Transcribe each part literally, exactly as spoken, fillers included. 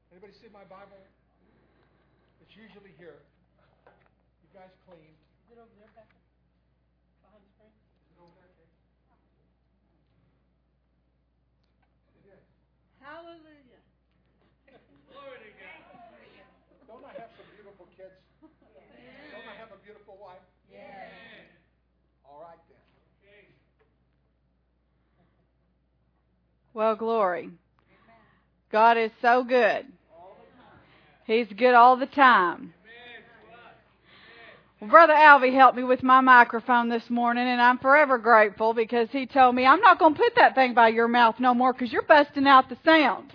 Anybody see my Bible? It's usually here. You guys clean. Is it over there, back behind the screen? Is it over there, Kate? It is. Hallelujah. Glory to God. Don't I have some beautiful kids? Yeah. Don't I have a beautiful wife? Yeah. All right then. Okay. Well, glory. God is so good. He's good all the time. Well, Brother Alvy helped me with my microphone this morning, and I'm forever grateful because he told me, I'm not going to put that thing by your mouth no more because you're busting out the sound.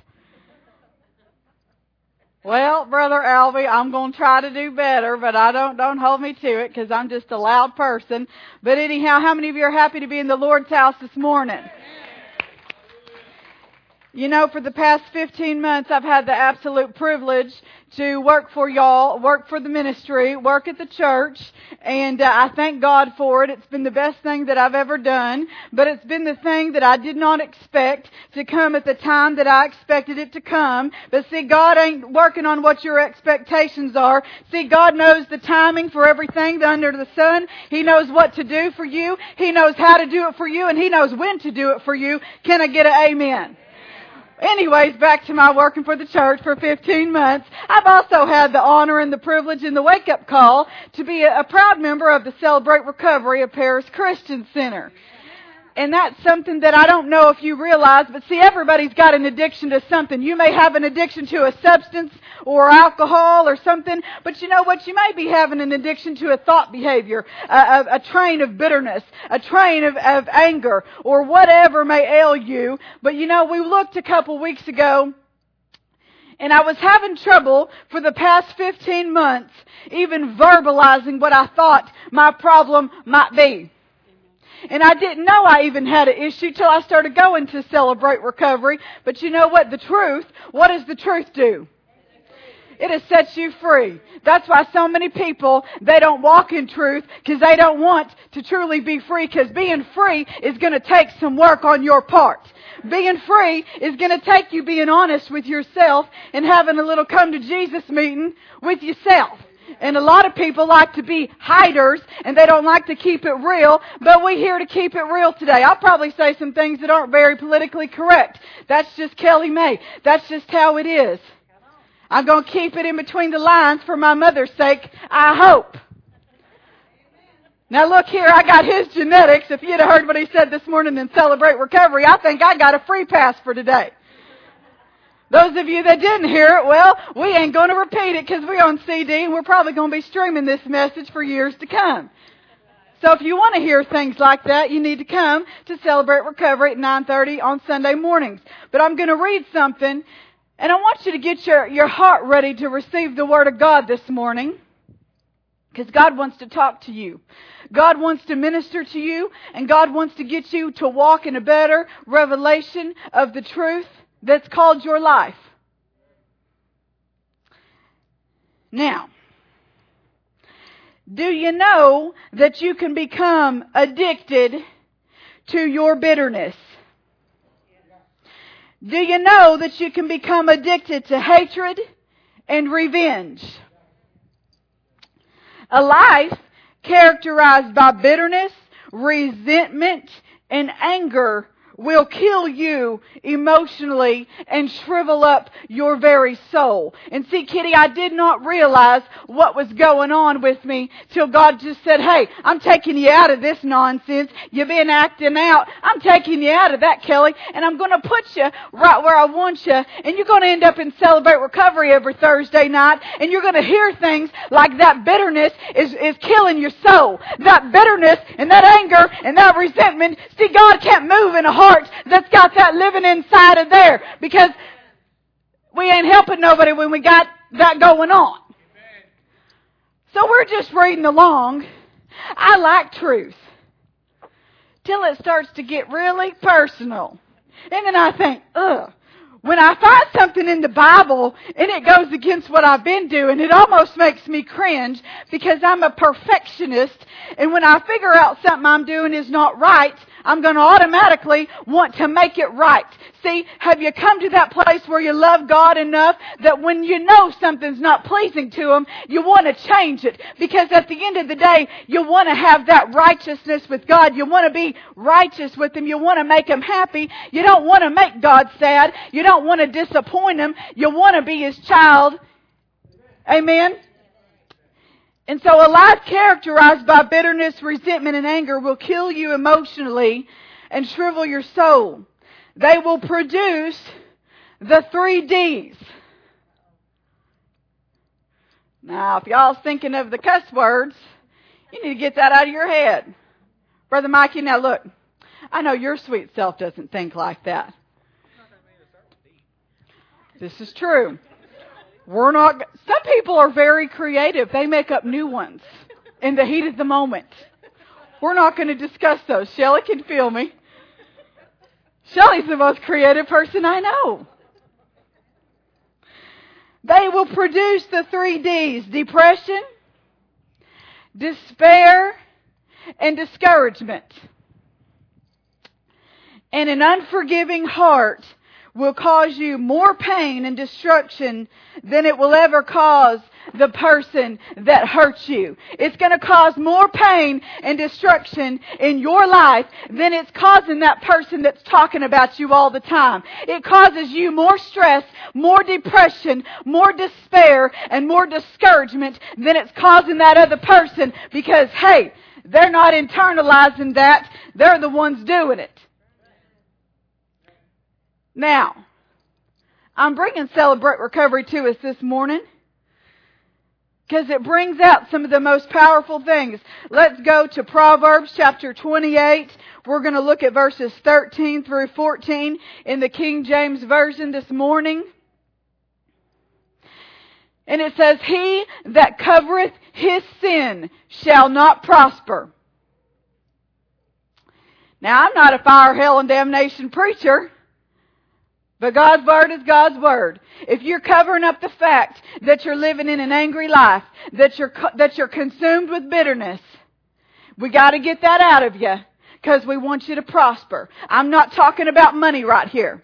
Well, Brother Alvy, I'm going to try to do better, but I don't, don't hold me to it because I'm just a loud person. But anyhow, how many of you are happy to be in the Lord's house this morning? You know, for the past fifteen months, I've had the absolute privilege to work for y'all, work for the ministry, work at the church, and uh, I thank God for it. It's been the best thing that I've ever done, but it's been the thing that I did not expect to come at the time that I expected it to come. But see, God ain't working on what your expectations are. See, God knows the timing for everything under the sun. He knows what to do for you. He knows how to do it for you, and He knows when to do it for you. Can I get an amen? Anyways, back to my working for the church for fifteen months. I've also had the honor and the privilege and the wake-up call to be a, a proud member of the Celebrate Recovery of Paris Christian Center. And that's something that I don't know if you realize, but see, everybody's got an addiction to something. You may have an addiction to a substance or alcohol or something, but you know what? You may be having an addiction to a thought behavior, a, a, a train of bitterness, a train of, of anger, or whatever may ail you. But you know, we looked a couple weeks ago, and I was having trouble for the past fifteen months even verbalizing what I thought my problem might be. And I didn't know I even had an issue till I started going to Celebrate Recovery. But you know what? The truth, what does the truth do? It has set you free. That's why so many people, they don't walk in truth because they don't want to truly be free, because being free is going to take some work on your part. Being free is going to take you being honest with yourself and having a little come to Jesus meeting with yourself. And a lot of people like to be hiders, and they don't like to keep it real, but we're here to keep it real today. I'll probably say some things that aren't very politically correct. That's just Kelly May. That's just how it is. I'm going to keep it in between the lines for my mother's sake, I hope. Now look here, I got his genetics. If you'd have heard what he said this morning in Celebrate Recovery, I think I got a free pass for today. Those of you that didn't hear it, well, we ain't going to repeat it because we're on C D and we're probably going to be streaming this message for years to come. So if you want to hear things like that, you need to come to Celebrate Recovery at nine thirty on Sunday mornings. But I'm going to read something, and I want you to get your, your heart ready to receive the Word of God this morning, because God wants to talk to you. God wants to minister to you, and God wants to get you to walk in a better revelation of the truth that's called your life. Now, do you know that you can become addicted to your bitterness? Do you know that you can become addicted to hatred and revenge? A life characterized by bitterness, resentment, and anger will kill you emotionally and shrivel up your very soul. And see, Kitty, I did not realize what was going on with me till God just said, hey, I'm taking you out of this nonsense. You've been acting out. I'm taking you out of that, Kelly, and I'm going to put you right where I want you. And you're going to end up in Celebrate Recovery every Thursday night, and you're going to hear things like that bitterness is, is killing your soul. That bitterness and that anger and that resentment. See, God can't move in a heart that's got that living inside of there, because we ain't helping nobody when we got that going on. So we're just reading along. I like truth till it starts to get really personal, and then I think, ugh. When I find something in the Bible and it goes against what I've been doing, it almost makes me cringe, because I'm a perfectionist, and when I figure out something I'm doing is not right, I'm going to automatically want to make it right. See, have you come to that place where you love God enough that when you know something's not pleasing to Him, you want to change it? Because at the end of the day, you want to have that righteousness with God. You want to be righteous with Him. You want to make Him happy. You don't want to make God sad. You don't want to disappoint Him. You want to be His child. Amen? And so a life characterized by bitterness, resentment, and anger will kill you emotionally and shrivel your soul. They will produce the three D's. Now, if y'all's thinking of the cuss words, you need to get that out of your head. Brother Mikey, now look, I know your sweet self doesn't think like that. This is true. We're not, some people are very creative. They make up new ones in the heat of the moment. We're not going to discuss those. Shelley can feel me. Shelley's the most creative person I know. They will produce the three D's: depression, despair, and discouragement. And an unforgiving heart will cause you more pain and destruction than it will ever cause the person that hurts you. It's going to cause more pain and destruction in your life than it's causing that person that's talking about you all the time. It causes you more stress, more depression, more despair, and more discouragement than it's causing that other person, because, hey, they're not internalizing that. They're the ones doing it. Now, I'm bringing Celebrate Recovery to us this morning because it brings out some of the most powerful things. Let's go to Proverbs chapter twenty-eight. We're going to look at verses thirteen through fourteen in the King James Version this morning. And it says, "He that covereth his sin shall not prosper." Now, I'm not a fire, hell, and damnation preacher. But God's Word is God's Word. If you're covering up the fact that you're living in an angry life, that you're that you're consumed with bitterness, we got to get that out of you because we want you to prosper. I'm not talking about money right here.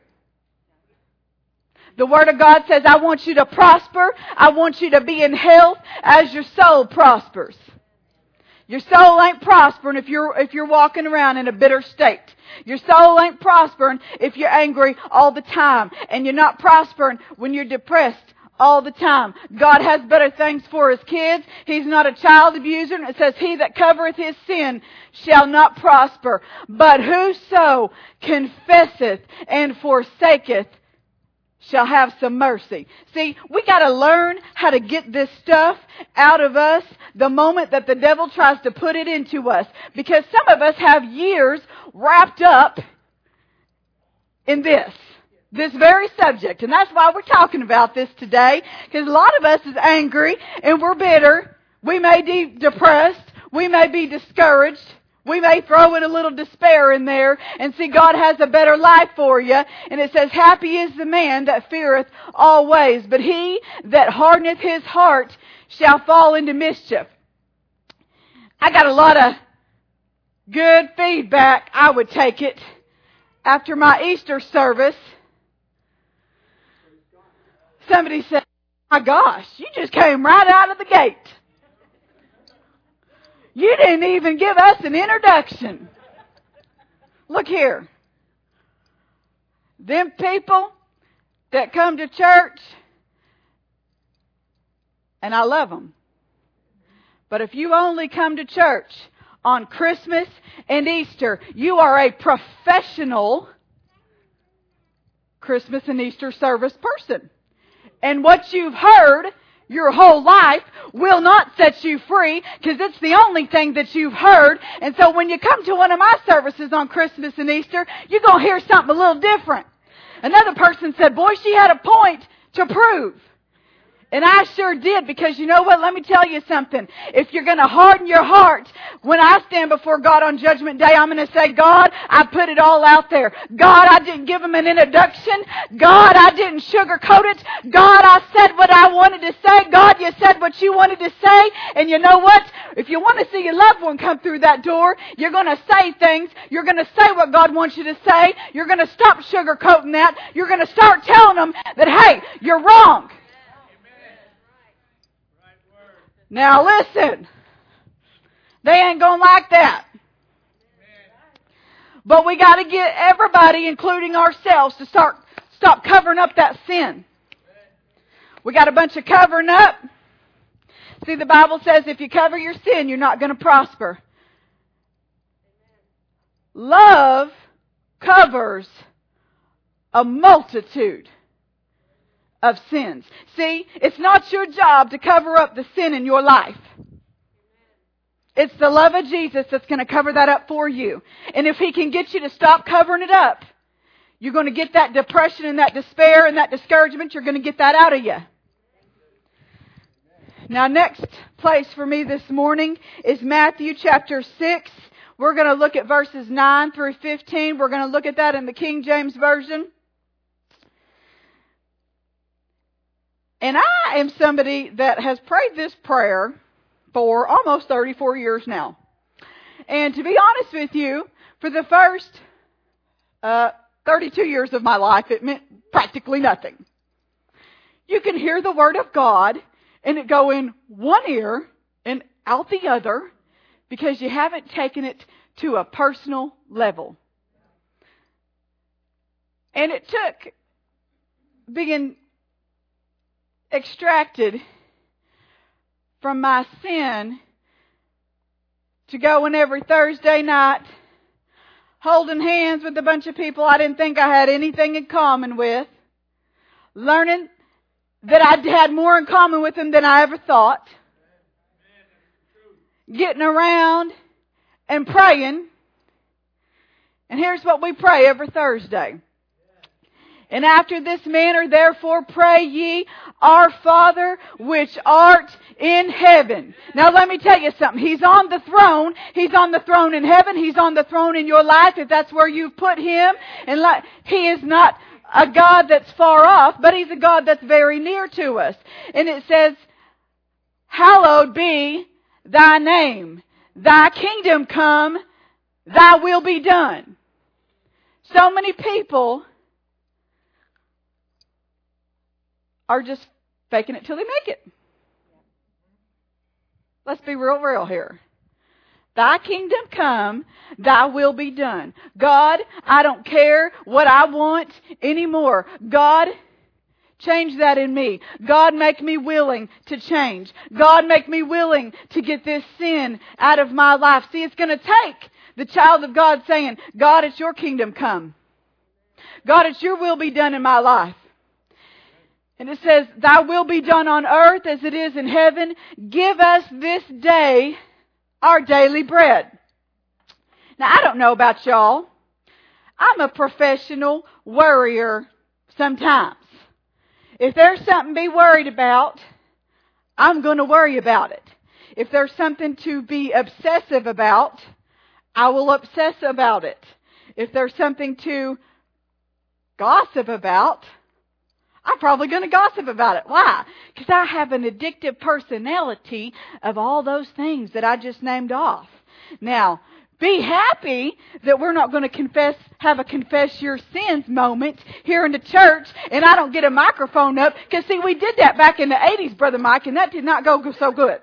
The Word of God says, I want you to prosper. I want you to be in health as your soul prospers. Your soul ain't prospering if you're if you're walking around in a bitter state. Your soul ain't prospering if you're angry all the time. And you're not prospering when you're depressed all the time. God has better things for His kids. He's not a child abuser. And it says, "He that covereth his sin shall not prosper. But whoso confesseth and forsaketh shall have some mercy." See, we got to learn how to get this stuff out of us the moment that the devil tries to put it into us. Because some of us have years wrapped up in this. This very subject. And that's why we're talking about this today. Because a lot of us is angry and we're bitter. We may be depressed. We may be discouraged. We may throw in a little despair in there and see God has a better life for you. And it says, "Happy is the man that feareth always, but he that hardeneth his heart shall fall into mischief." I got a lot of good feedback, I would take it, after my Easter service. Somebody said, "My gosh, you just came right out of the gate. You didn't even give us an introduction." Look here. Them people that come to church, and I love them. But if you only come to church on Christmas and Easter, you are a professional Christmas and Easter service person. And what you've heard your whole life will not set you free, because it's the only thing that you've heard. And so when you come to one of my services on Christmas and Easter, you're going to hear something a little different. Another person said, "Boy, she had a point to prove." And I sure did, because you know what? Let me tell you something. If you're going to harden your heart, when I stand before God on Judgment Day, I'm going to say, God, I put it all out there. God, I didn't give Him an introduction. God, I didn't sugarcoat it. God, I said what I wanted to say. God, you said what you wanted to say. And you know what? If you want to see your loved one come through that door, you're going to say things. You're going to say what God wants you to say. You're going to stop sugarcoating that. You're going to start telling them that, hey, you're wrong. Now listen, they ain't going to like that. But we got to get everybody, including ourselves, to start stop covering up that sin. We got a bunch of covering up. See, the Bible says if you cover your sin, you're not going to prosper. Love covers a multitude of sins. See, it's not your job to cover up the sin in your life. It's the love of Jesus that's going to cover that up for you. And if He can get you to stop covering it up, you're going to get that depression and that despair and that discouragement. You're going to get that out of you. Now, next place for me this morning is Matthew chapter six. We're going to look at verses nine through fifteen. We're going to look at that in the King James Version. And I am somebody that has prayed this prayer for almost thirty-four years now. And to be honest with you, for the first uh, thirty-two years of my life, it meant practically nothing. You can hear the Word of God and it go in one ear and out the other because you haven't taken it to a personal level. And it took being extracted from my sin to going every Thursday night holding hands with a bunch of people I didn't think I had anything in common with, learning that I had more in common with them than I ever thought, getting around and praying. And here's what we pray every Thursday. And after this manner, therefore, pray ye, Our Father, which art in heaven. Now, let me tell you something. He's on the throne. He's on the throne in heaven. He's on the throne in your life, if that's where you've put Him. And like, He is not a God that's far off, but He's a God that's very near to us. And it says, Hallowed be Thy name. Thy kingdom come. Thy will be done. So many people are just faking it till they make it. Let's be real, real here. Thy kingdom come, Thy will be done. God, I don't care what I want anymore. God, change that in me. God, make me willing to change. God, make me willing to get this sin out of my life. See, it's going to take the child of God saying, God, it's your kingdom come. God, it's your will be done in my life. And it says, Thy will be done on earth as it is in heaven. Give us this day our daily bread. Now, I don't know about y'all. I'm a professional worrier sometimes. If there's something to be worried about, I'm going to worry about it. If there's something to be obsessive about, I will obsess about it. If there's something to gossip about, I'm probably going to gossip about it. Why? Because I have an addictive personality of all those things that I just named off. Now, be happy that we're not going to confess, have a confess your sins moment here in the church, and I don't get a microphone up. Because, see, we did that back in the eighties, Brother Mike, and that did not go so good.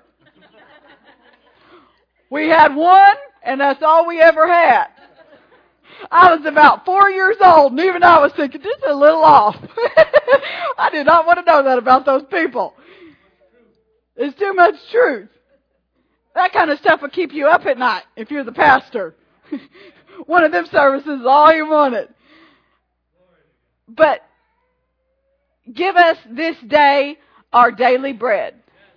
We had one, and that's all we ever had. I was about four years old, and even I was thinking, this is a little off. I did not want to know that about those people. It's too much truth. That kind of stuff will keep you up at night if you're the pastor. One of them services is all you wanted. But give us this day our daily bread.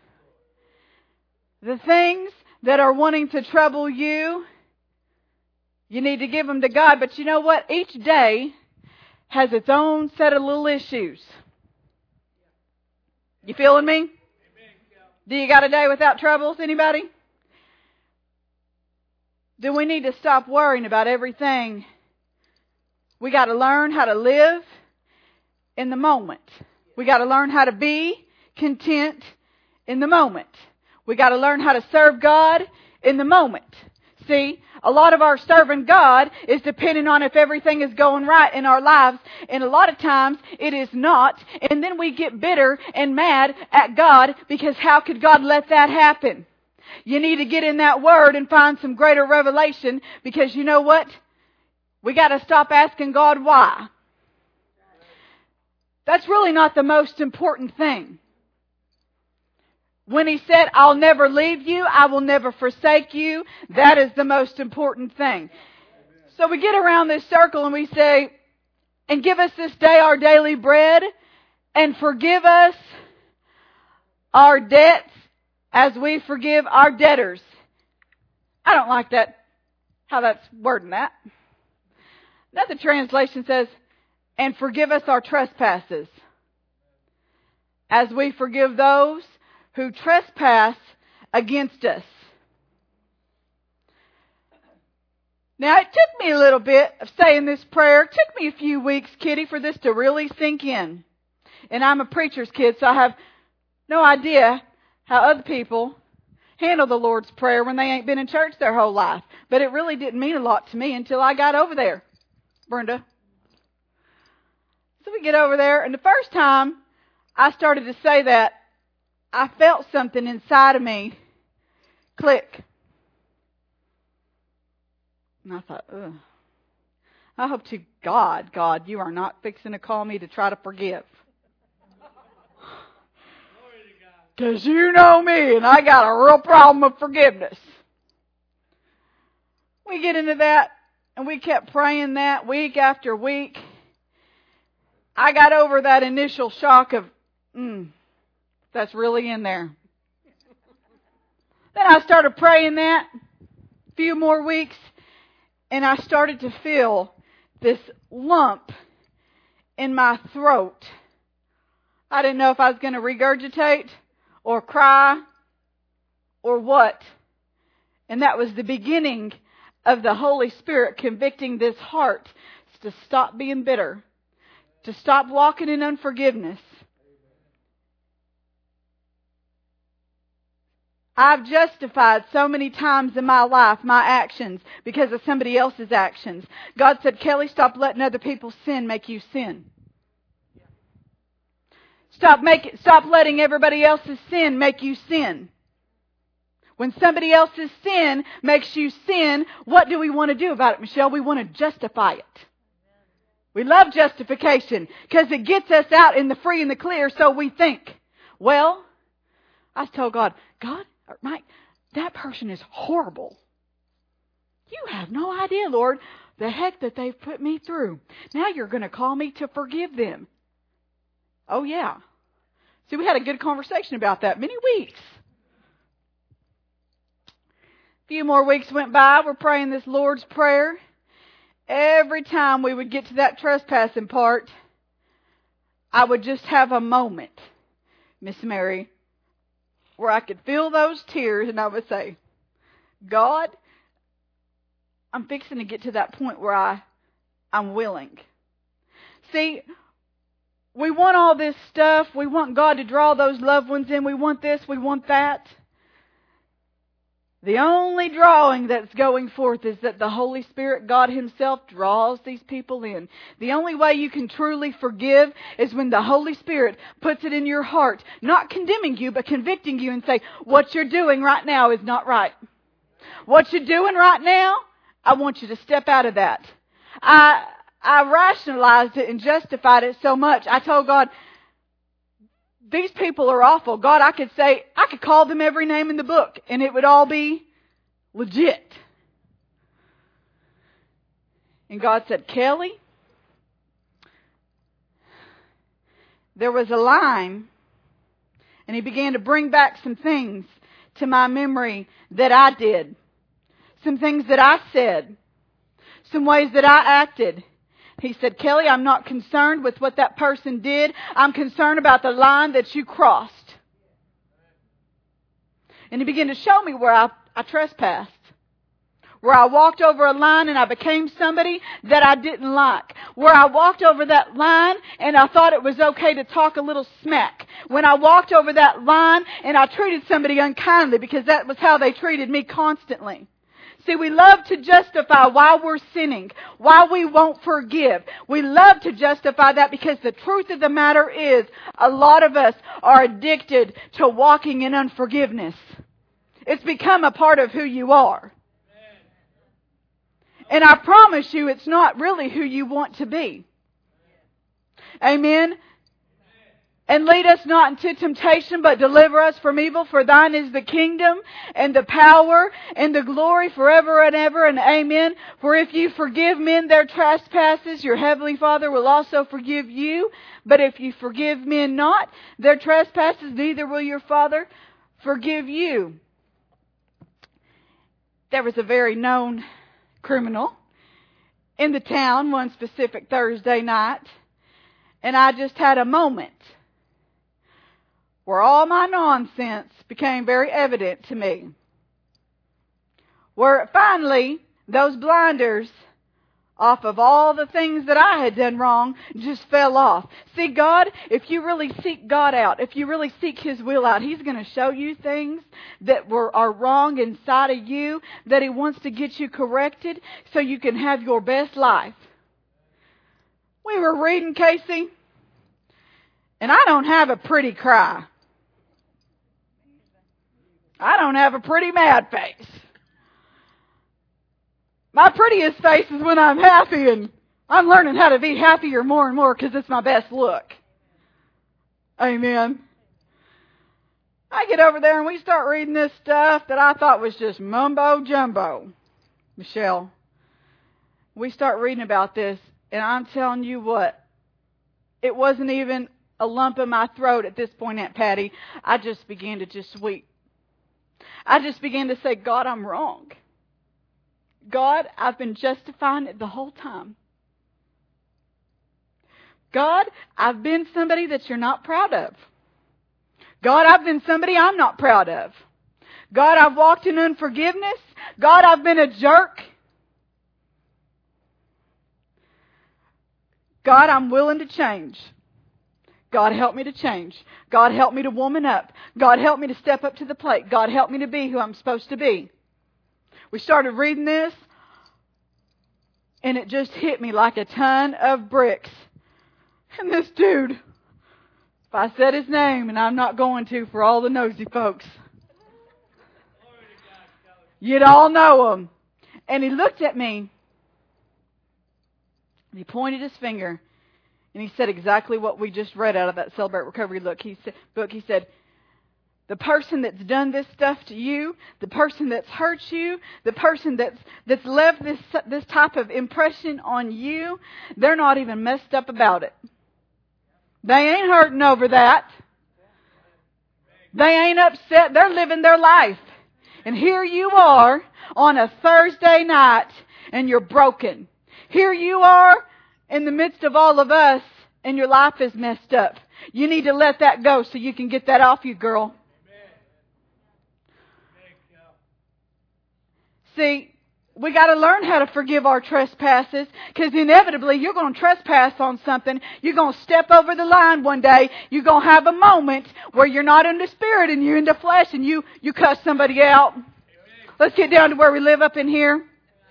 The things that are wanting to trouble you, you need to give them to God. But you know what? Each day has its own set of little issues. You feeling me? Do you got a day without troubles? Anybody? Do we need to stop worrying about everything? We got to learn how to live in the moment. We got to learn how to be content in the moment. We got to learn how to serve God in the moment. See, a lot of our serving God is depending on if everything is going right in our lives. And a lot of times it is not. And then we get bitter and mad at God because how could God let that happen? You need to get in that Word and find some greater revelation, because you know what? We got to stop asking God why. That's really not the most important thing. When He said, I'll never leave you, I will never forsake you, that is the most important thing. So we get around this circle and we say, and give us this day our daily bread, and forgive us our debts as we forgive our debtors. I don't like that, how that's wording that. Another translation says, and forgive us our trespasses as we forgive those who trespass against us. Now, it took me a little bit of saying this prayer. It took me a few weeks, Kitty, for this to really sink in. And I'm a preacher's kid, so I have no idea how other people handle the Lord's Prayer when they ain't been in church their whole life. But it really didn't mean a lot to me until I got over there, Brenda. So we get over there, and the first time I started to say that, I felt something inside of me click. And I thought, ugh. I hope to God, God, you are not fixing to call me to try to forgive. Because you know me, and I got a real problem with forgiveness. We get into that, and we kept praying that week after week. I got over that initial shock of, mm, that's really in there. Then I started praying that a few more weeks, and I started to feel this lump in my throat. I didn't know if I was going to regurgitate or cry or what. And that was the beginning of the Holy Spirit convicting this heart to stop being bitter, to stop walking in unforgiveness. I've justified so many times in my life my actions because of somebody else's actions. God said, Kelly, stop letting other people's sin make you sin. Stop making, stop letting everybody else's sin make you sin. When somebody else's sin makes you sin, what do we want to do about it, Michelle? We want to justify it. We love justification because it gets us out in the free and the clear, so we think, well, I told God, God, Mike, that person is horrible. You have no idea, Lord, the heck that they've put me through. Now you're going to call me to forgive them. Oh, yeah. See, we had a good conversation about that many weeks. A few more weeks went by. We're praying this Lord's Prayer. Every time we would get to that trespassing part, I would just have a moment, Miss Mary, where I could feel those tears, and I would say, God, I'm fixing to get to that point where I, I'm willing. See, we want all this stuff. We want God to draw those loved ones in. We want this, we want that. The only drawing that's going forth is that the Holy Spirit, God Himself, draws these people in. The only way you can truly forgive is when the Holy Spirit puts it in your heart, not condemning you, but convicting you and say, what you're doing right now is not right. What you're doing right now, I want you to step out of that. I, I rationalized it and justified it so much. I told God, these people are awful. God, I could say, I could call them every name in the book and it would all be legit. And God said, Kelly, there was a line, and He began to bring back some things to my memory that I did. Some things that I said. Some ways that I acted. He said, Kelly, I'm not concerned with what that person did. I'm concerned about the line that you crossed. And he began to show me where I, I trespassed. Where I walked over a line and I became somebody that I didn't like. Where I walked over that line and I thought it was okay to talk a little smack. When I walked over that line and I treated somebody unkindly because that was how they treated me constantly. See, we love to justify why we're sinning, why we won't forgive. We love to justify that because the truth of the matter is a lot of us are addicted to walking in unforgiveness. It's become a part of who you are. And I promise you, it's not really who you want to be. Amen? And lead us not into temptation, but deliver us from evil. For thine is the kingdom, and the power, and the glory forever and ever. And amen. For if you forgive men their trespasses, your heavenly Father will also forgive you. But if you forgive men not their trespasses, neither will your Father forgive you. There was a very known criminal in the town one specific Thursday night, and I just had a moment where all my nonsense became very evident to me. Where finally those blinders off of all the things that I had done wrong just fell off. See, God, if you really seek God out, if you really seek His will out, He's going to show you things that were are wrong inside of you, that He wants to get you corrected so you can have your best life. We were reading, Casey, and I don't have a pretty cry. I don't have a pretty mad face. My prettiest face is when I'm happy, and I'm learning how to be happier more and more because it's my best look. Amen. I get over there and we start reading this stuff that I thought was just mumbo jumbo. Michelle, we start reading about this, and I'm telling you what, it wasn't even a lump in my throat at this point, Aunt Patty. I just began to just weep. I just began to say, God, I'm wrong. God, I've been justifying it the whole time. God, I've been somebody that you're not proud of. God, I've been somebody I'm not proud of. God, I've walked in unforgiveness. God, I've been a jerk. God, I'm willing to change. God, help me to change. God, help me to woman up. God, help me to step up to the plate. God, help me to be who I'm supposed to be. We started reading this, and it just hit me like a ton of bricks. And this dude, if I said his name, and I'm not going to for all the nosy folks, you'd all know him. And he looked at me, and he pointed his finger, and he said exactly what we just read out of that Celebrate Recovery look. He said, book. He said, the person that's done this stuff to you, the person that's hurt you, the person that's that's left this this type of impression on you, they're not even messed up about it. They ain't hurting over that. They ain't upset. They're living their life. And here you are on a Thursday night, and you're broken. Here you are in the midst of all of us, and your life is messed up. You need to let that go so you can get that off you, girl. See, we got to learn how to forgive our trespasses, because inevitably you're going to trespass on something. You're going to step over the line one day. You're going to have a moment where you're not in the spirit and you're in the flesh, and you, you cuss somebody out. Let's get down to where we live up in here.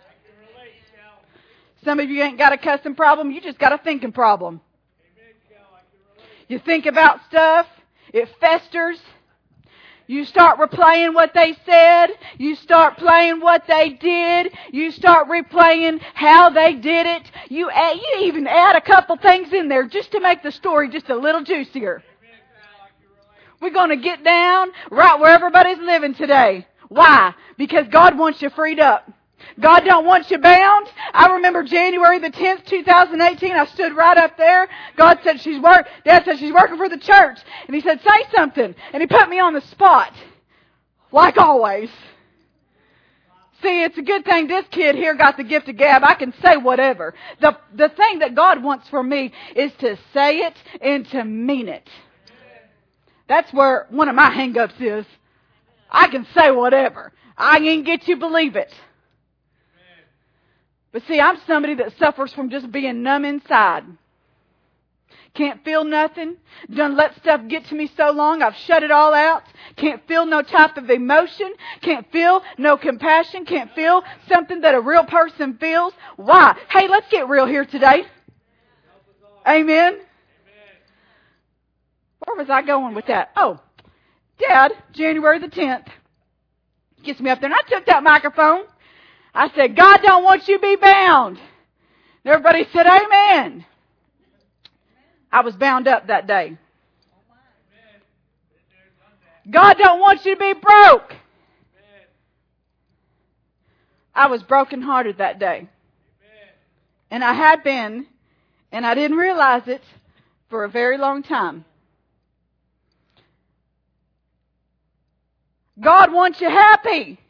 Some of you ain't got a cussing problem. You just got a thinking problem. You think about stuff. It festers. You start replaying what they said. You start playing what they did. You start replaying how they did it. You add, you even add a couple things in there just to make the story just a little juicier. We're going to get down right where everybody's living today. Why? Because God wants you freed up. God don't want you bound. I remember January the tenth, two thousand eighteen. I stood right up there. God said she's work. Dad said she's working for the church, and He said, "Say something." And He put me on the spot, like always. See, it's a good thing this kid here got the gift of gab. I can say whatever. The, the thing that God wants from me is to say it and to mean it. That's where one of my hang-ups is. I can say whatever. I can get you believe it. But see, I'm somebody that suffers from just being numb inside. Can't feel nothing. Done let stuff get to me so long, I've shut it all out. Can't feel no type of emotion. Can't feel no compassion. Can't feel something that a real person feels. Why? Hey, let's get real here today. Amen. Where was I going with that? Oh, Dad, January the tenth, gets me up there, and I took that microphone. I said, God don't want you to be bound. And everybody said, amen. I was bound up that day. God don't want you to be broke. I was brokenhearted that day. And I had been, and I didn't realize it for a very long time. God wants you happy.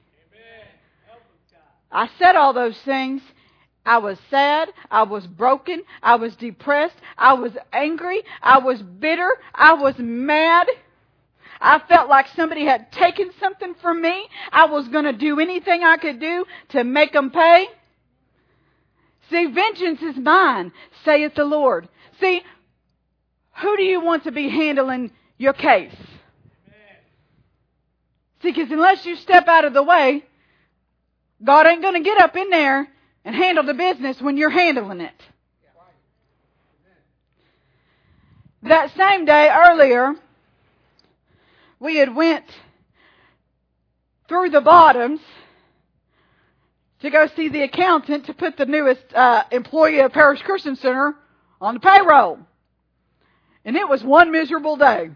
I said all those things. I was sad. I was broken. I was depressed. I was angry. I was bitter. I was mad. I felt like somebody had taken something from me. I was going to do anything I could do to make them pay. See, vengeance is mine, saith the Lord. See, who do you want to be handling your case? See, because unless you step out of the way, God ain't going to get up in there and handle the business when you're handling it. That same day earlier, we had went through the bottoms to go see the accountant to put the newest uh, employee of Parish Christian Center on the payroll. And it was one miserable day.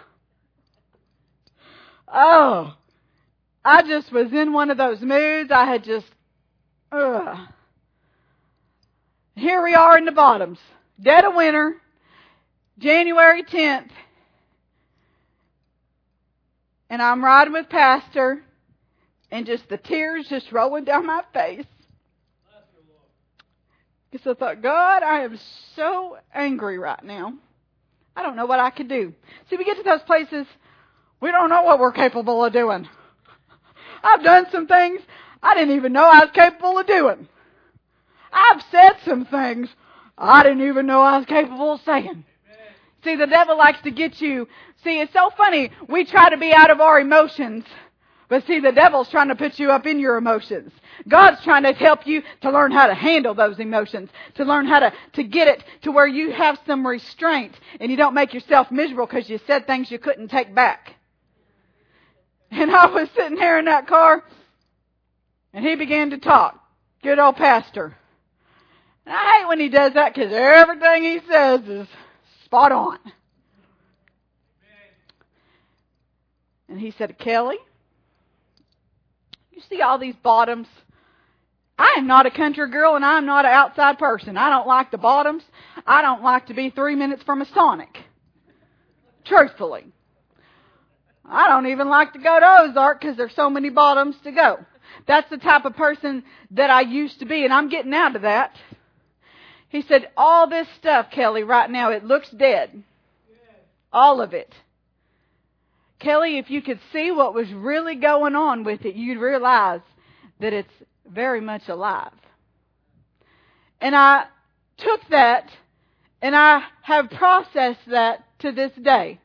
Oh, I just was in one of those moods. I had just, ugh. Here we are in the bottoms. Dead of winter, January tenth. And I'm riding with Pastor, and just the tears just rolling down my face. Because I thought, God, I am so angry right now. I don't know what I could do. See, we get to those places, we don't know what we're capable of doing. I've done some things I didn't even know I was capable of doing. I've said some things I didn't even know I was capable of saying. See, the devil likes to get you. See, it's so funny. We try to be out of our emotions. But see, the devil's trying to put you up in your emotions. God's trying to help you to learn how to handle those emotions. To learn how to, to get it to where you have some restraint. And you don't make yourself miserable because you said things you couldn't take back. And I was sitting here in that car. And he began to talk. Good old pastor. And I hate when he does that because everything he says is spot on. And he said, Kelly, you see all these bottoms? I am not a country girl and I'm not an outside person. I don't like the bottoms. I don't like to be three minutes from a Sonic. Truthfully. I don't even like to go to Ozark because there's so many bottoms to go. That's the type of person that I used to be, and I'm getting out of that. He said, all this stuff, Kelly, right now, it looks dead. All of it. Kelly, if you could see what was really going on with it, you'd realize that it's very much alive. And I took that, and I have processed that to this day.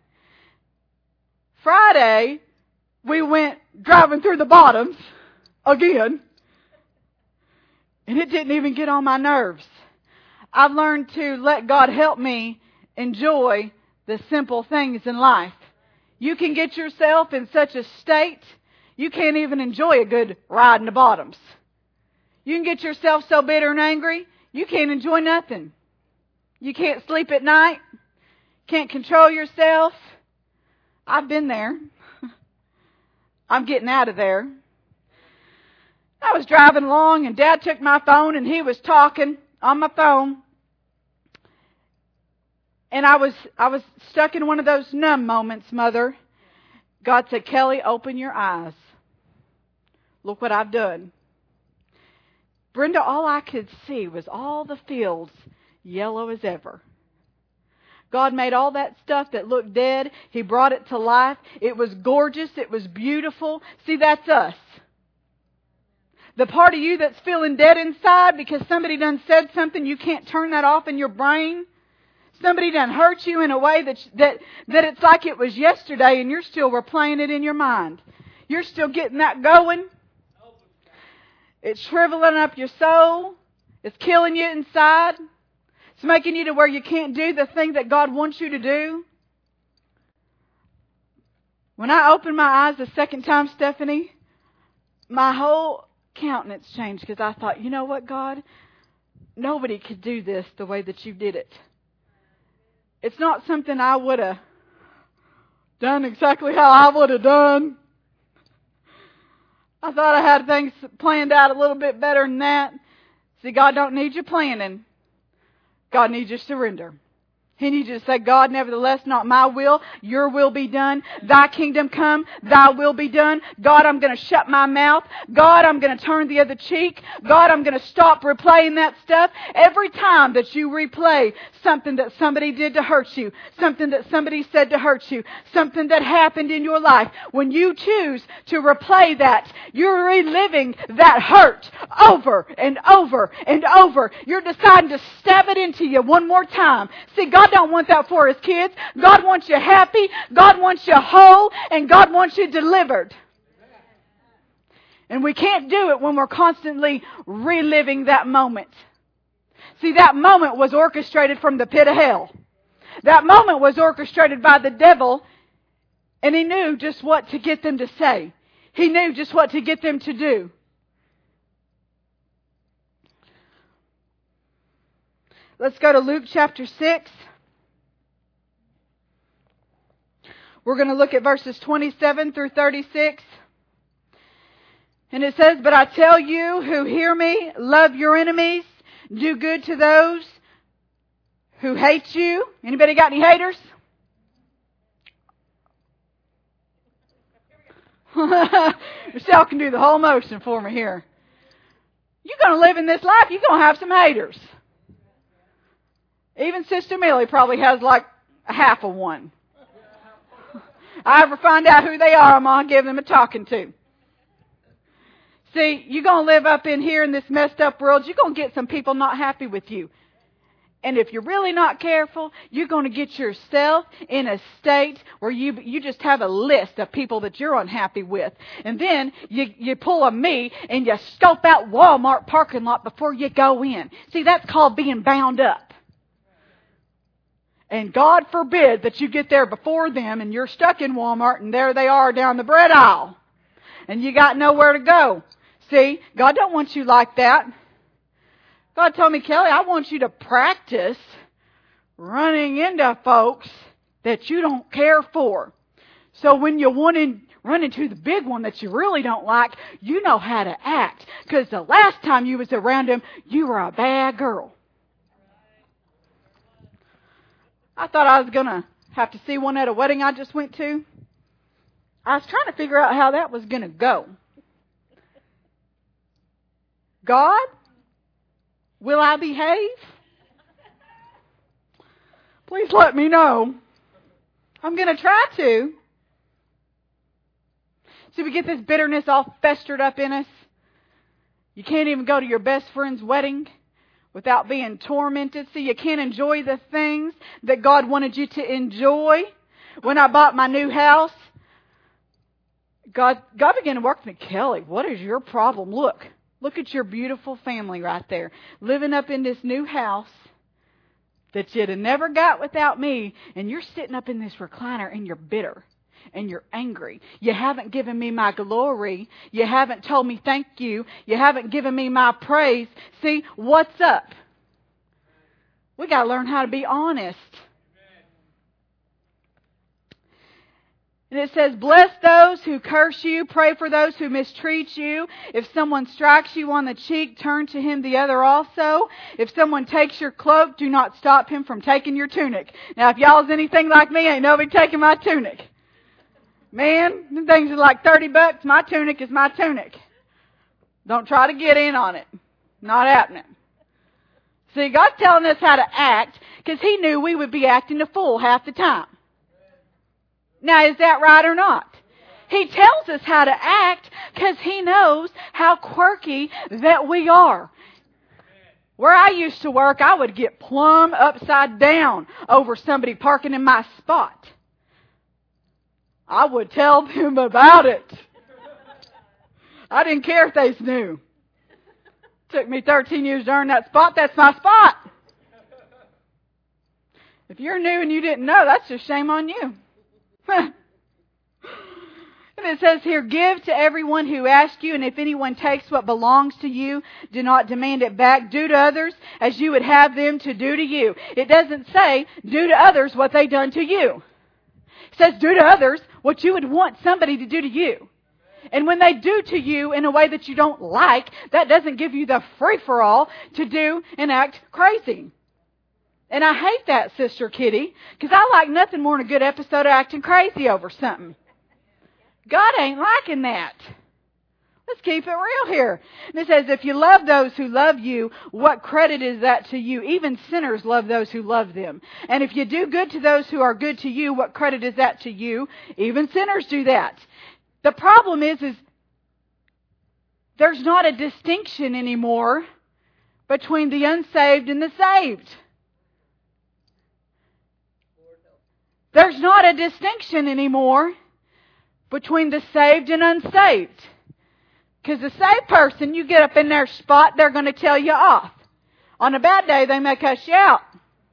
Friday, we went driving through the bottoms again, and it didn't even get on my nerves. I've learned to let God help me enjoy the simple things in life. You can get yourself in such a state, you can't even enjoy a good ride in the bottoms. You can get yourself so bitter and angry, you can't enjoy nothing. You can't sleep at night, can't control yourself. I've been there. I'm getting out of there. I was driving along and Dad took my phone and he was talking on my phone. And I was I was stuck in one of those numb moments, Mother. God said, Kelly, open your eyes. Look what I've done. Brenda, all I could see was all the fields yellow as ever. God made all that stuff that looked dead. He brought it to life. It was gorgeous. It was beautiful. See, that's us. The part of you that's feeling dead inside because somebody done said something, you can't turn that off in your brain. Somebody done hurt you in a way that, that, that it's like it was yesterday and you're still replaying it in your mind. You're still getting that going. It's shriveling up your soul. It's killing you inside. It's making you to where you can't do the thing that God wants you to do. When I opened my eyes the second time, Stephanie, my whole countenance changed because I thought, you know what, God? Nobody could do this the way that you did it. It's not something I would have done exactly how I would have done. I thought I had things planned out a little bit better than that. See, God don't need your planning. God needs your surrender. He needs you to say, God, nevertheless, not my will, your will be done. Thy kingdom come, thy will be done. God, I'm going to shut my mouth. God, I'm going to turn the other cheek. God, I'm going to stop replaying that stuff. Every time that you replay something that somebody did to hurt you, something that somebody said to hurt you, something that happened in your life, when you choose to replay that, you're reliving that hurt over and over and over. You're deciding to stab it into you one more time. See, God don't want that for His kids. God wants you happy. God wants you whole. And God wants you delivered. And we can't do it when we're constantly reliving that moment. See, that moment was orchestrated from the pit of hell. That moment was orchestrated by the devil. And he knew just what to get them to say. He knew just what to get them to do. Let's go to Luke chapter six. We're going to look at verses twenty-seven through thirty-six. And it says, but I tell you who hear me, love your enemies, do good to those who hate you. Anybody got any haters? Michelle can do the whole motion for me here. You're going to live in this life, you're going to have some haters. Even Sister Millie probably has like a half of one. I ever find out who they are, I'm going to give them a talking to. See, you're going to live up in here in this messed up world. You're going to get some people not happy with you. And if you're really not careful, you're going to get yourself in a state where you you just have a list of people that you're unhappy with. And then you, you pull a me and you scope out Walmart parking lot before you go in. See, that's called being bound up. And God forbid that you get there before them and you're stuck in Walmart and there they are down the bread aisle. And you got nowhere to go. See, God don't want you like that. God told me, Kelly, I want you to practice running into folks that you don't care for. So when you want to run into the big one that you really don't like, you know how to act. Because the last time you was around him, you were a bad girl. I thought I was going to have to see one at a wedding I just went to. I was trying to figure out how that was going to go. God, will I behave? Please let me know. I'm going to try to. See, we get this bitterness all festered up in us. You can't even go to your best friend's wedding without being tormented. See, you can't enjoy the things that God wanted you to enjoy. When I bought my new house, God, God began to work with me. Kelly, what is your problem? Look, look at your beautiful family right there, living up in this new house that you'd have never got without me. And you're sitting up in this recliner and you're bitter. And you're angry. You haven't given me my glory. You haven't told me thank you. You haven't given me my praise. See, what's up? We got to learn how to be honest. And it says, bless those who curse you. Pray for those who mistreat you. If someone strikes you on the cheek, turn to him the other also. If someone takes your cloak, do not stop him from taking your tunic. Now, if y'all's anything like me, ain't nobody taking my tunic. Man, them things are like thirty bucks. My tunic is my tunic. Don't try to get in on it. Not happening. See, God's telling us how to act because He knew we would be acting a fool half the time. Now, is that right or not? He tells us how to act because He knows how quirky that we are. Where I used to work, I would get plumb upside down over somebody parking in my spot. I would tell them about it. I didn't care if they knew. Took me thirteen years to earn that spot. That's my spot. If you're new and you didn't know, that's just shame on you. And it says here, give to everyone who asks you, and if anyone takes what belongs to you, do not demand it back. Do to others as you would have them to do to you. It doesn't say, do to others what they've done to you. It says, do to others what you would want somebody to do to you. And when they do to you in a way that you don't like, that doesn't give you the free-for-all to do and act crazy. And I hate that, Sister Kitty, because I like nothing more than a good episode of acting crazy over something. God ain't liking that. Let's keep it real here. And it says, if you love those who love you, what credit is that to you? Even sinners love those who love them. And if you do good to those who are good to you, what credit is that to you? Even sinners do that. The problem is, is there's not a distinction anymore between the unsaved and the saved. There's not a distinction anymore between the saved and unsaved. Because the saved person, you get up in their spot, they're going to tell you off. On a bad day, they may cuss you out.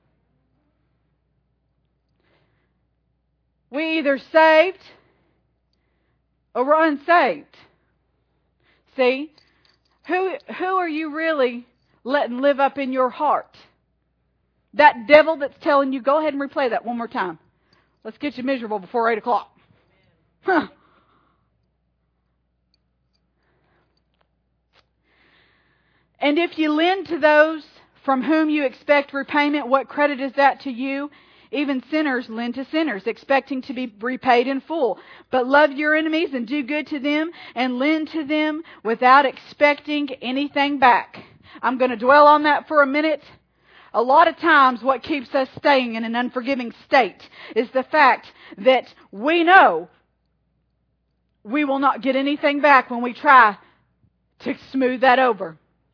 We either saved or we're unsaved. See, who who are you really letting live up in your heart? That devil that's telling you, go ahead and replay that one more time. Let's get you miserable before eight o'clock. Huh. And if you lend to those from whom you expect repayment, what credit is that to you? Even sinners lend to sinners, expecting to be repaid in full. But love your enemies and do good to them and lend to them without expecting anything back. I'm going to dwell on that for a minute. A lot of times what keeps us staying in an unforgiving state is the fact that we know we will not get anything back when we try to smooth that over.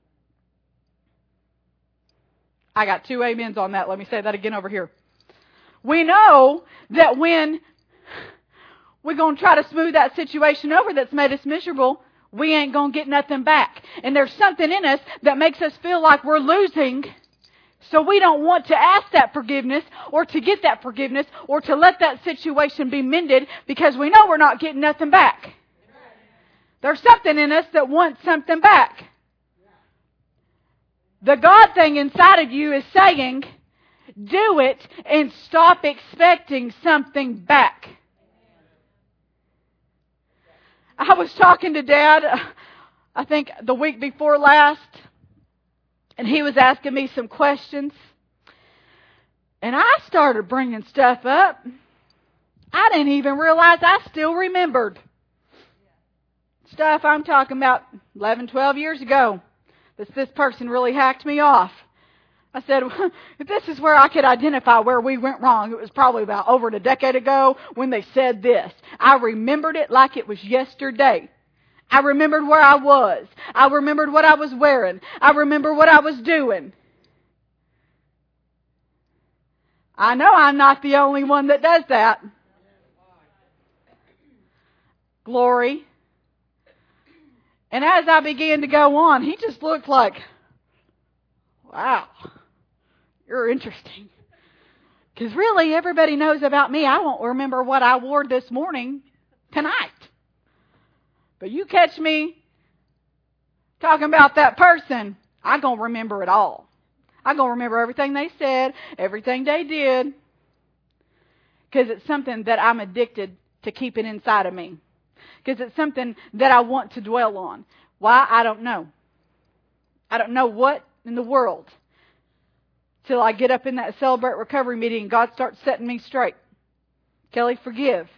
I got two amens on that. Let me say that again over here. We know that when we're going to try to smooth that situation over that's made us miserable, we ain't going to get nothing back. And there's something in us that makes us feel like we're losing. So we don't want to ask that forgiveness or to get that forgiveness or to let that situation be mended because we know we're not getting nothing back. There's something in us that wants something back. The God thing inside of you is saying, do it and stop expecting something back. I was talking to Dad, I think the week before last, and he was asking me some questions. And I started bringing stuff up. I didn't even realize I still remembered. Stuff I'm talking about eleven, twelve years ago. This, this person really hacked me off. I said, well, if this is where I could identify where we went wrong, it was probably about over a decade ago when they said this. I remembered it like it was yesterday. I remembered where I was. I remembered what I was wearing. I remember what I was doing. I know I'm not the only one that does that. Glory. And as I began to go on, he just looked like, wow, you're interesting. Because really, everybody knows about me. I won't remember what I wore this morning tonight. But you catch me talking about that person, I'm going to remember it all. I'm going to remember everything they said, everything they did. Because it's something that I'm addicted to keeping inside of me. Because it's something that I want to dwell on. Why? I don't know. I don't know what in the world. Till I get up in that Celebrate Recovery meeting and God starts setting me straight. Kelly, forgive.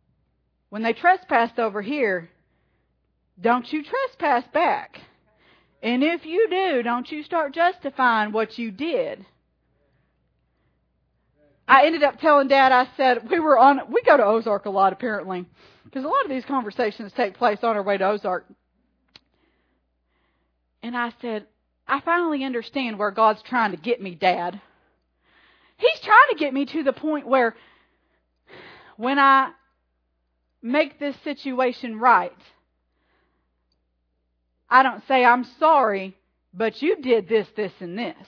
When they trespassed over here, don't you trespass back. And if you do, don't you start justifying what you did. I ended up telling Dad, I said, we were on, we go to Ozark a lot apparently, because a lot of these conversations take place on our way to Ozark. And I said, I finally understand where God's trying to get me, Dad. He's trying to get me to the point where when I make this situation right, I don't say, I'm sorry, but you did this, this, and this.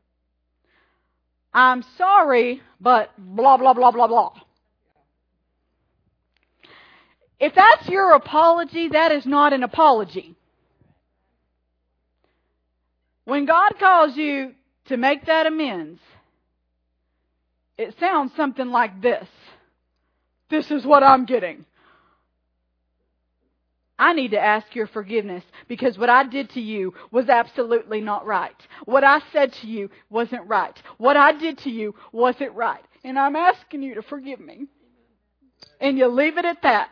I'm sorry, but blah, blah, blah, blah, blah. If that's your apology, that is not an apology. When God calls you to make that amends, it sounds something like this. This is what I'm getting. I need to ask your forgiveness because what I did to you was absolutely not right. What I said to you wasn't right. What I did to you wasn't right. And I'm asking you to forgive me. And you leave it at that.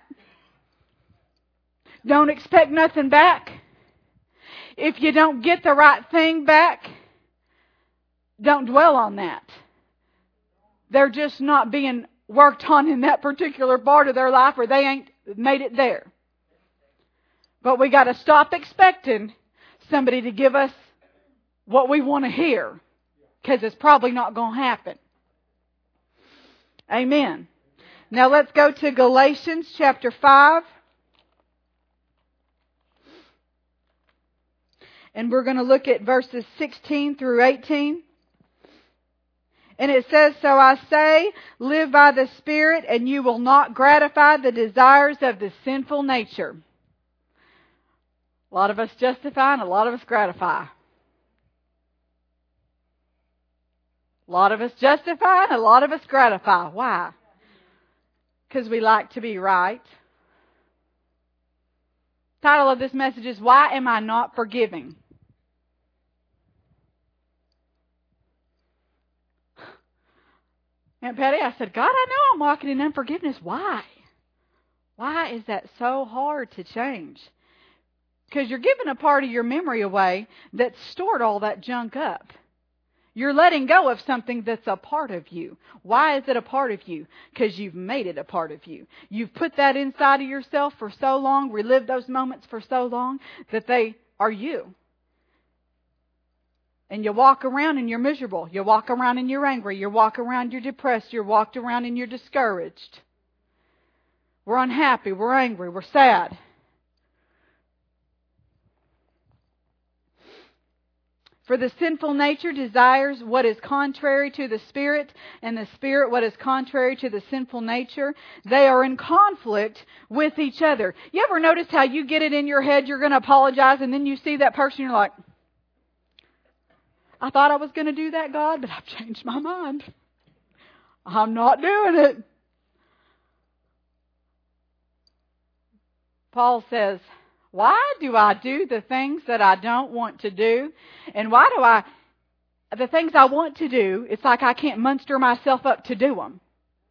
Don't expect nothing back. If you don't get the right thing back, don't dwell on that. They're just not being worked on in that particular part of their life, or they ain't made it there. But we got to stop expecting somebody to give us what we want to hear, because it's probably not going to happen. Amen. Now let's go to Galatians chapter five. And we're going to look at verses sixteen through eighteen. And it says, so I say, live by the Spirit, and you will not gratify the desires of the sinful nature. A lot of us justify and a lot of us gratify. A lot of us justify and a lot of us gratify. Why? Because we like to be right. Title of this message is, why am I not forgiving? Aunt Patty, I said, God, I know I'm walking in unforgiveness. Why? Why is that so hard to change? Because you're giving a part of your memory away that's stored all that junk up. You're letting go of something that's a part of you. Why is it a part of you? Because you've made it a part of you. You've put that inside of yourself for so long, relived those moments for so long, that they are you. And you walk around and you're miserable. You walk around and you're angry. You walk around, you're depressed. You're walked around and you're discouraged. We're unhappy. We're angry. We're sad. For the sinful nature desires what is contrary to the Spirit, and the Spirit what is contrary to the sinful nature. They are in conflict with each other. You ever notice how you get it in your head you're going to apologize, and then you see that person, you're like, I thought I was going to do that, God, but I've changed my mind. I'm not doing it. Paul says, why do I do the things that I don't want to do? And why do I, the things I want to do, it's like I can't muster myself up to do them.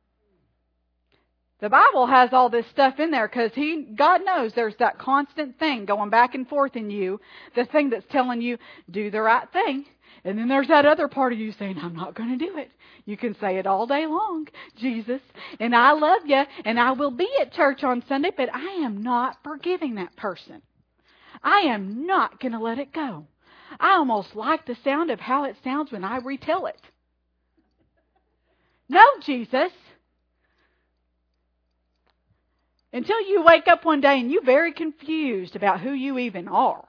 The Bible has all this stuff in there because He, God knows there's that constant thing going back and forth in you, the thing that's telling you, do the right thing. And then there's that other part of you saying, I'm not going to do it. You can say it all day long, Jesus, and I love you, and I will be at church on Sunday, but I am not forgiving that person. I am not going to let it go. I almost like the sound of how it sounds when I retell it. No, Jesus. Until you wake up one day and you're very confused about who you even are.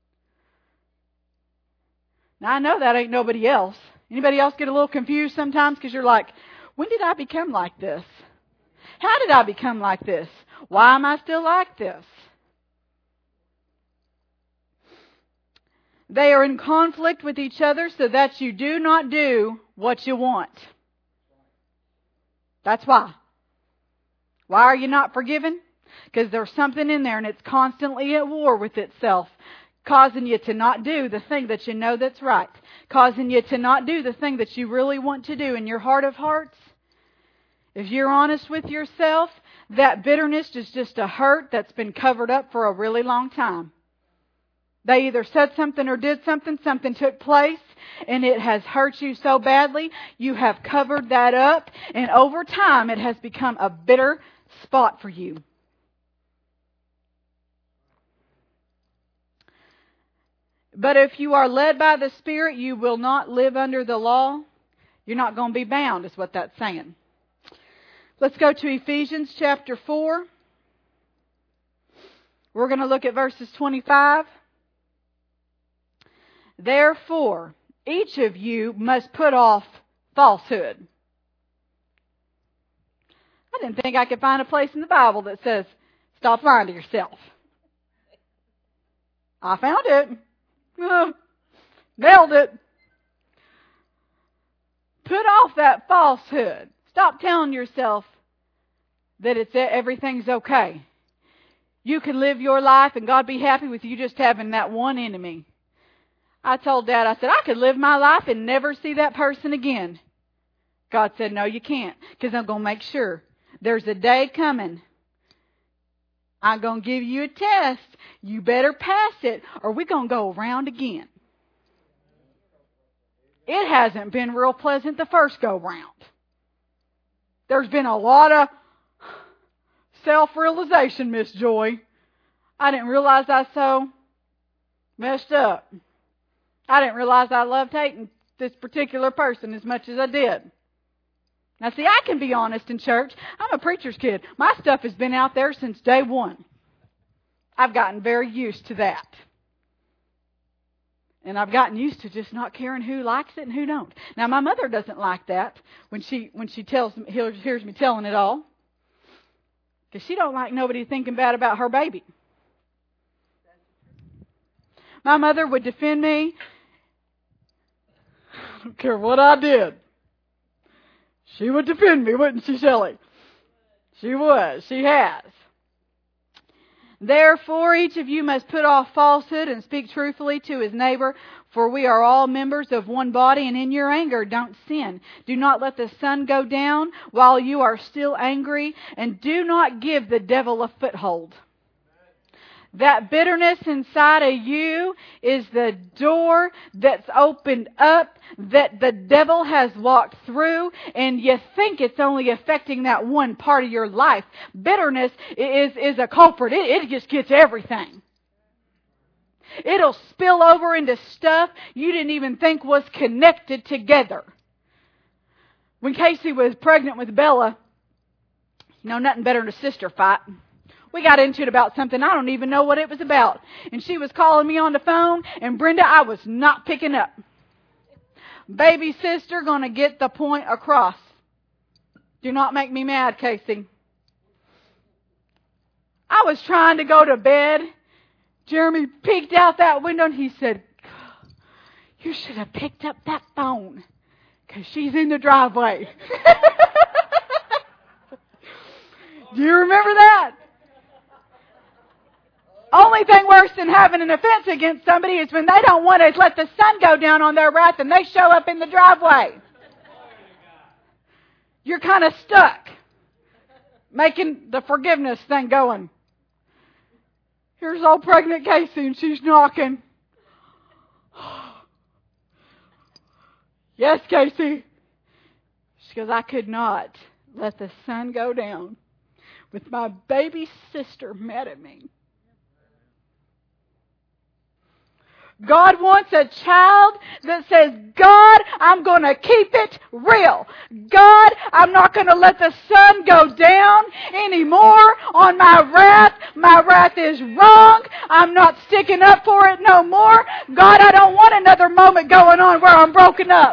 Now, I know that ain't nobody else. Anybody else get a little confused sometimes because you're like, when did I become like this? How did I become like this? Why am I still like this? They are in conflict with each other so that you do not do what you want. That's why. Why are you not forgiven? Because there's something in there and it's constantly at war with itself. Causing you to not do the thing that you know that's right. Causing you to not do the thing that you really want to do in your heart of hearts. If you're honest with yourself, that bitterness is just a hurt that's been covered up for a really long time. They either said something or did something, something took place, and it has hurt you so badly, you have covered that up, and over time it has become a bitter spot for you. But if you are led by the Spirit, you will not live under the law. You're not going to be bound, is what that's saying. Let's go to Ephesians chapter four. We're going to look at verses twenty-five. Therefore, each of you must put off falsehood. I didn't think I could find a place in the Bible that says, stop lying to yourself. I found it. Uh, nailed it. Put off that falsehood. Stop telling yourself that it's everything's okay. You can live your life and God be happy with you just having that one enemy. I told Dad, I said, I could live my life and never see that person again. God said, no, you can't, because I'm going to make sure. There's a day coming. I'm going to give you a test. You better pass it, or we're going to go around again. It hasn't been real pleasant the first go round. There's been a lot of self-realization, Miss Joy. I didn't realize I so messed up. I didn't realize I loved hating this particular person as much as I did. Now see, I can be honest in church. I'm a preacher's kid. My stuff has been out there since day one. I've gotten very used to that. And I've gotten used to just not caring who likes it and who don't. Now my mother doesn't like that when she when she tells me, hears me telling it all. Because she don't like nobody thinking bad about her baby. My mother would defend me. I don't care what I did. She would defend me, wouldn't she, Shelley? She was. She has. Therefore, each of you must put off falsehood and speak truthfully to his neighbor, for we are all members of one body, and in your anger don't sin. Do not let the sun go down while you are still angry, and do not give the devil a foothold. That bitterness inside of you is the door that's opened up that the devil has walked through, and you think it's only affecting that one part of your life. Bitterness is, is a culprit. It, it just gets everything. It'll spill over into stuff you didn't even think was connected together. When Casey was pregnant with Bella, you know, nothing better than a sister fight. We got into it about something. I don't even know what it was about. And she was calling me on the phone, and Brenda, I was not picking up. Baby sister gonna get the point across. Do not make me mad, Casey. I was trying to go to bed. Jeremy peeked out that window and he said, you should have picked up that phone because she's in the driveway. Do you remember that? Only thing worse than having an offense against somebody is when they don't want to let the sun go down on their wrath and they show up in the driveway. You're kind of stuck making the forgiveness thing going. Here's old pregnant Casey and she's knocking. Yes, Casey. She goes, I could not let the sun go down with my baby sister mad at me. God wants a child that says, God, I'm going to keep it real. God, I'm not going to let the sun go down anymore on my wrath. My wrath is wrong. I'm not sticking up for it no more. God, I don't want another moment going on where I'm broken up.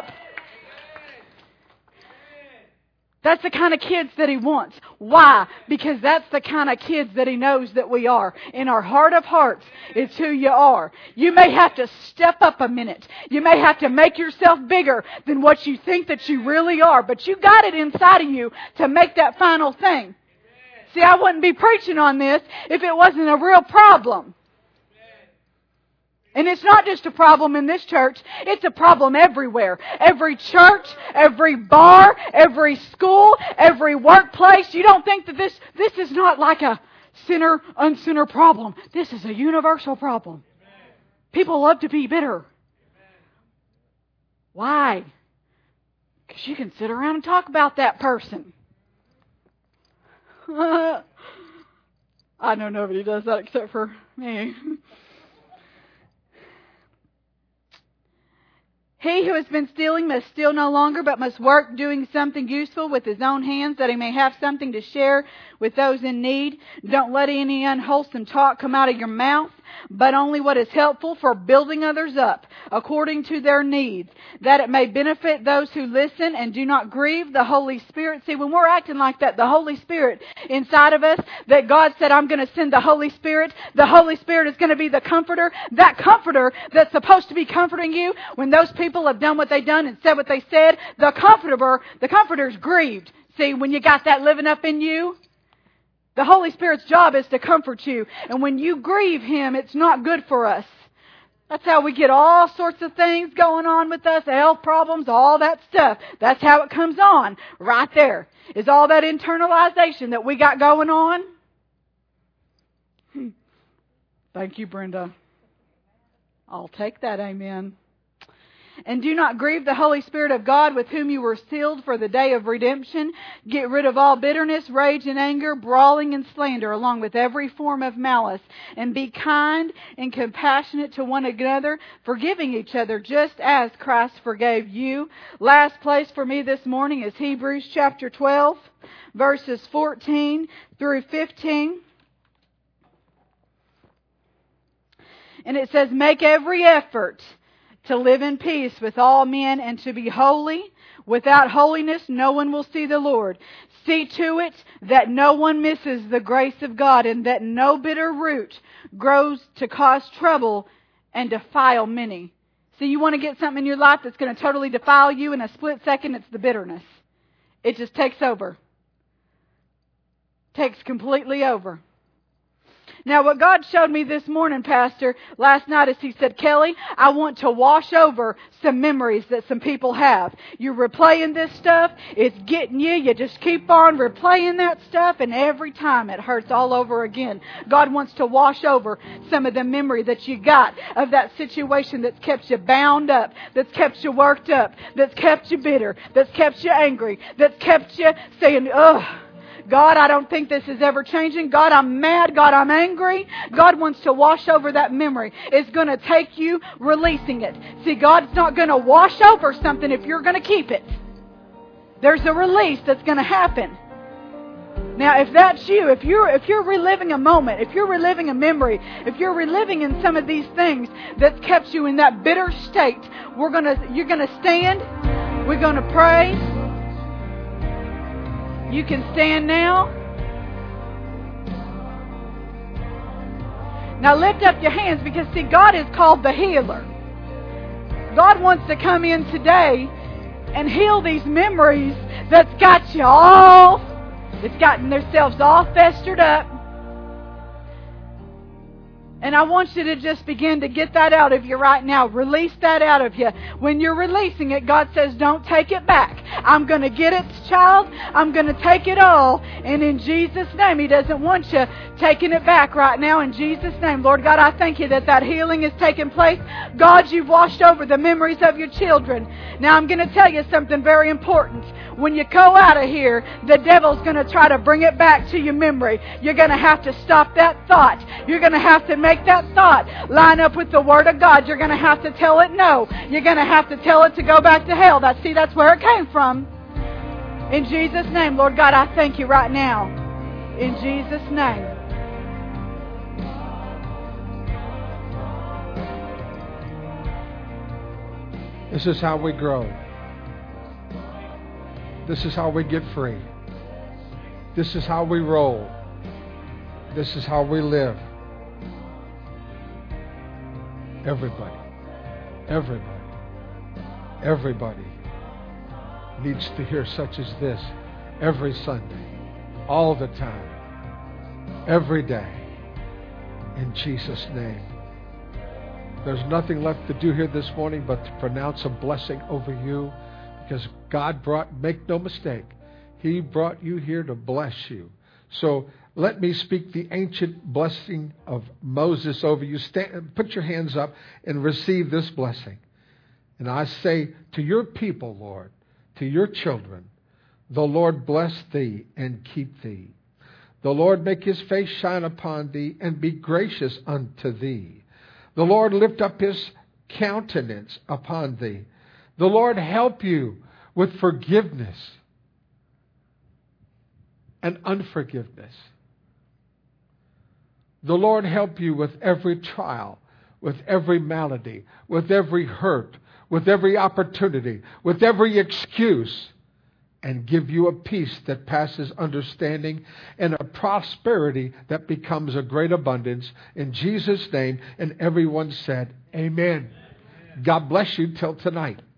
That's the kind of kids that He wants. Why? Because that's the kind of kids that He knows that we are. In our heart of hearts, it's who you are. You may have to step up a minute. You may have to make yourself bigger than what you think that you really are. But you got it inside of you to make that final thing. See, I wouldn't be preaching on this if it wasn't a real problem. And it's not just a problem in this church. It's a problem everywhere. Every church, every bar, every school, every workplace. You don't think that this, this is not like a sinner, unsinner problem. This is a universal problem. People love to be bitter. Why? Because you can sit around and talk about that person. I know nobody does that except for me. He who has been stealing must steal no longer, but must work doing something useful with his own hands, that he may have something to share with those in need. Don't let any unwholesome talk come out of your mouth, but only what is helpful for building others up, according to their needs, that it may benefit those who listen, and do not grieve the Holy Spirit. See, when we're acting like that, the Holy Spirit inside of us, that God said, I'm going to send the Holy Spirit. The Holy Spirit is going to be the comforter. That comforter that's supposed to be comforting you when those people have done what they've done and said what they said, the comforter, the comforter's grieved. See, when you got that living up in you, the Holy Spirit's job is to comfort you. And when you grieve Him, it's not good for us. That's how we get all sorts of things going on with us, health problems, all that stuff. That's how it comes on. Right there is all that internalization that we got going on. Hmm. Thank you, Brenda. I'll take that, amen. And do not grieve the Holy Spirit of God, with whom you were sealed for the day of redemption. Get rid of all bitterness, rage, and anger, brawling and slander, along with every form of malice. And be kind and compassionate to one another, forgiving each other, just as Christ forgave you. Last place for me this morning is Hebrews chapter twelve, verses fourteen through fifteen. And it says, make every effort to live in peace with all men and to be holy. Without holiness, no one will see the Lord. See to it that no one misses the grace of God, and that no bitter root grows to cause trouble and defile many. See, you want to get something in your life that's going to totally defile you in a split second, it's the bitterness. It just takes over. Takes completely over. Now, what God showed me this morning, Pastor, last night, is He said, Kelly, I want to wash over some memories that some people have. You're replaying this stuff. It's getting you. You just keep on replaying that stuff, and every time it hurts all over again. God wants to wash over some of the memory that you got of that situation that's kept you bound up, that's kept you worked up, that's kept you bitter, that's kept you angry, that's kept you saying, ugh. God, I don't think this is ever changing. God, I'm mad. God, I'm angry. God wants to wash over that memory. It's going to take you releasing it. See, God's not going to wash over something if you're going to keep it. There's a release that's going to happen. Now, if that's you, if you're if you're reliving a moment, if you're reliving a memory, if you're reliving in some of these things that's kept you in that bitter state, we're gonna you're gonna stand. We're gonna pray. You can stand now. Now lift up your hands, because see, God is called the healer. God wants to come in today and heal these memories that's got you all, it's gotten themselves all festered up. And I want you to just begin to get that out of you right now. Release that out of you. When you're releasing it, God says, don't take it back. I'm going to get it, child. I'm going to take it all. And in Jesus' name, He doesn't want you taking it back right now. In Jesus' name, Lord God, I thank You that that healing is taking place. God, You've washed over the memories of Your children. Now, I'm going to tell you something very important. When you go out of here, the devil's going to try to bring it back to your memory. You're going to have to stop that thought. You're going to have to make that thought line up with the Word of God. You're going to have to tell it no. You're going to have to tell it to go back to hell. That, see, that's where it came from. In Jesus' name, Lord God, I thank You right now. In Jesus' name. This is how we grow. This is how we get free. This is how we roll. This is how we live. Everybody, everybody, everybody needs to hear such as this every Sunday, all the time, every day, in Jesus' name. There's nothing left to do here this morning but to pronounce a blessing over you, because God brought, make no mistake, He brought you here to bless you. So let me speak the ancient blessing of Moses over you. Stand, put your hands up and receive this blessing. And I say to your people, Lord, to your children, the Lord bless thee and keep thee. The Lord make his face shine upon thee and be gracious unto thee. The Lord lift up his countenance upon thee. The Lord help you with forgiveness and unforgiveness. The Lord help you with every trial, with every malady, with every hurt, with every opportunity, with every excuse, and give you a peace that passes understanding and a prosperity that becomes a great abundance. In Jesus' name, and everyone said, Amen. Amen. God bless you till tonight.